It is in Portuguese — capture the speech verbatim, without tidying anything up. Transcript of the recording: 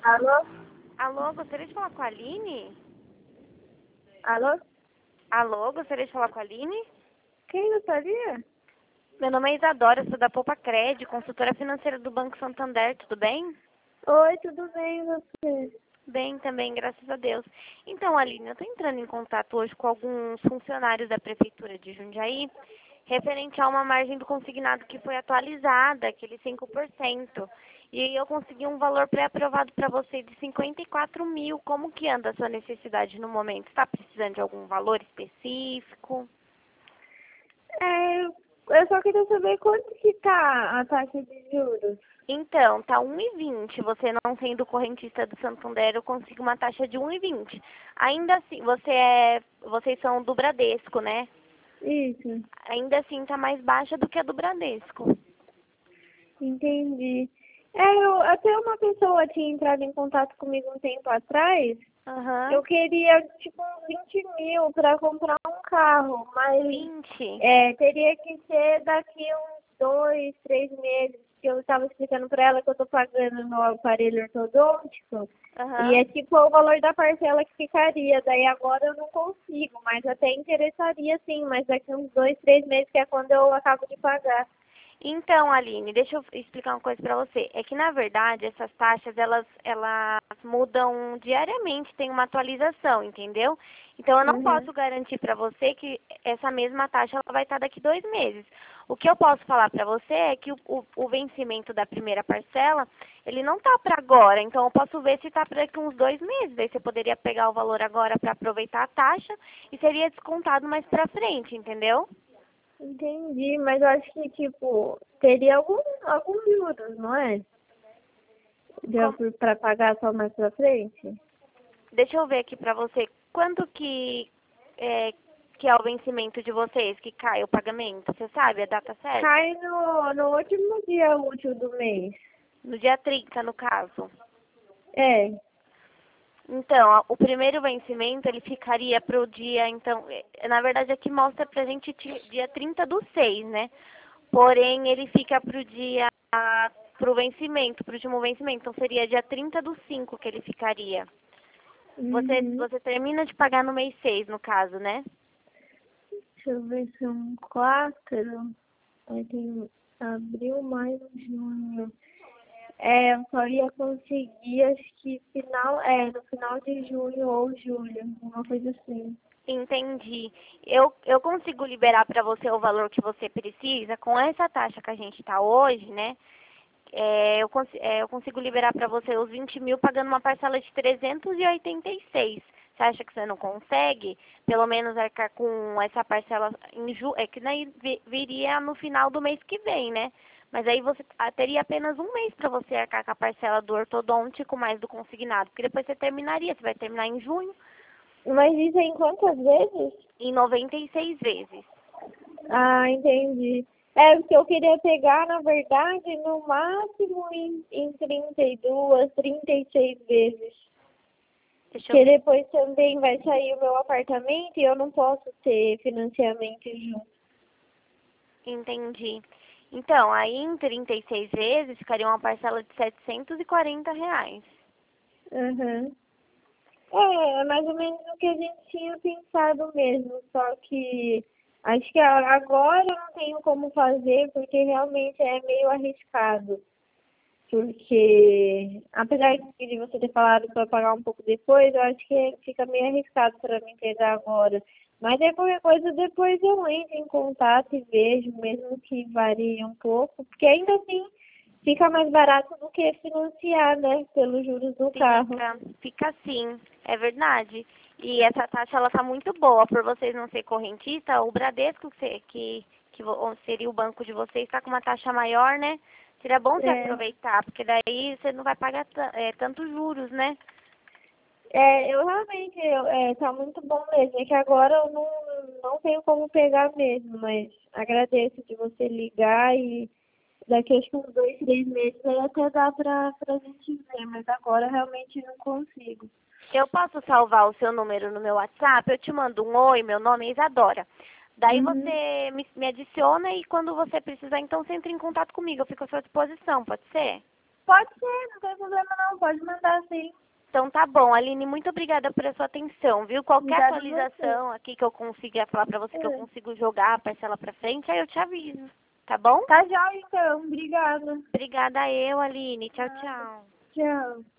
Alô? Alô, gostaria de falar com a Aline? Alô? Alô, gostaria de falar com a Aline? Quem gostaria? Meu nome é Isadora, sou da Poupa Cred, consultora financeira do Banco Santander, tudo bem? Oi, tudo bem, e você? Bem também, graças a Deus. Então, Aline, eu estou entrando em contato hoje com alguns funcionários da Prefeitura de Jundiaí, referente a uma margem do consignado que foi atualizada, aquele cinco por cento. E aí eu consegui um valor pré-aprovado para você de cinquenta e quatro mil. Como que anda a sua necessidade no momento? Está precisando de algum valor específico? É, eu só queria saber quanto que tá a taxa de juros. Então, tá um e vinte. Você não sendo correntista do Santander, eu consigo uma taxa de um e vinte. Ainda assim, você é, vocês são do Bradesco, né? Isso, Ainda assim tá mais baixa do que a do Bradesco. entendi. É, eu, até uma pessoa tinha entrado em contato comigo um tempo atrás. Aham. Eu queria, tipo, uns vinte mil para comprar um carro, mas vinte. é, teria que ser daqui uns dois, três meses, porque eu estava explicando para ela que eu estou pagando no aparelho ortodôntico, e Aham. é tipo o valor da parcela que ficaria, daí agora eu não consigo, mas até interessaria sim, mas daqui uns dois, três meses, que é quando eu acabo de pagar. Então, Aline, deixa eu explicar uma coisa para você. É que, na verdade, essas taxas, elas, elas mudam diariamente, tem uma atualização, entendeu? Então, eu não Uhum. posso garantir para você que essa mesma taxa ela vai estar daqui dois meses. O que eu posso falar para você é que o, o, o vencimento da primeira parcela, ele não está para agora. Então, eu posso ver se está para daqui uns dois meses. Aí você poderia pegar o valor agora para aproveitar a taxa e seria descontado mais para frente, entendeu? Entendi, mas eu acho que, tipo, teria algum, alguns juros, não é? Com- Para pagar só mais pra frente? Deixa eu ver aqui pra você. Quanto que é, que é o vencimento de vocês, que cai o pagamento? Você sabe a data certa? Cai no, no último dia útil do mês. No dia trinta, no caso. É. Então, a- o primeiro vencimento, ele ficaria pro dia, então, eh, na verdade aqui mostra pra gente ti- dia trinta do seis, né? Porém, ele fica pro dia, pro vencimento, pro último vencimento. Então, seria dia trinta do cinco que ele ficaria. Você, Uhum. você termina de pagar no mês seis, no caso, né? Deixa eu ver se são quatro. Aí tem abril, maio, junho. É, eu só ia conseguir, acho que final, é, no final de junho ou julho, uma coisa assim. Entendi. Eu, eu consigo liberar para você o valor que você precisa com essa taxa que a gente está hoje, né? É, eu, cons é, eu consigo liberar para você os vinte mil pagando uma parcela de trezentos e oitenta e seis. Você acha que você não consegue? Pelo menos arcar com essa parcela em ju é que daí vi viria no final do mês que vem, né? Mas aí você ah, teria apenas um mês para você arcar com a parcela do ortodôntico mais do consignado, porque depois você terminaria, você vai terminar em junho. Mas isso é em quantas vezes? Em noventa e seis vezes. Ah, entendi. É, porque eu queria pegar, na verdade, no máximo em, em trinta e duas, trinta e seis vezes. Deixa eu Porque ver. depois também vai sair o meu apartamento e eu não posso ter financiamento junto. Entendi. Então, aí em trinta e seis vezes ficaria uma parcela de setecentos e quarenta reais. Uhum. É, é mais ou menos o que a gente tinha pensado mesmo, só que acho que a- agora eu não tenho como fazer porque realmente é meio arriscado. Porque, apesar de você ter falado para pagar um pouco depois, eu acho que fica meio arriscado para me pegar agora. Mas é qualquer coisa, depois eu entro em contato e vejo, mesmo que varie um pouco, porque ainda assim fica mais barato do que financiar, né, pelos juros do carro. Fica, fica assim, é verdade. E essa taxa ela tá muito boa por vocês não ser correntista. O Bradesco que, você- que, que vo- seria o banco de vocês está com uma taxa maior, né? Seria bom você É, aproveitar, porque daí você não vai pagar ta- é, tantos juros, né? é, eu realmente, eu, é, tá muito bom mesmo. É que agora eu não, não tenho como pegar mesmo, mas agradeço de você ligar e daqui acho que uns dois, três meses aí até dá pra, pra gente ver, mas agora realmente não consigo. Eu posso salvar o seu número no meu WhatsApp, eu te mando um oi, meu nome é Isadora. Daí Uhum. você me, me adiciona e quando você precisar, então você entra em contato comigo, eu fico à sua disposição, pode ser? Pode ser, não tem problema não, pode mandar sim. Então tá bom, Aline, muito obrigada por sua atenção, viu? Qualquer Obrigada a atualização aqui que eu consiga falar pra você que eu É. consigo jogar a parcela pra frente, aí eu te aviso, tá bom? Tá já então, obrigada. Obrigada eu, Aline. Tchau, tchau. Tchau.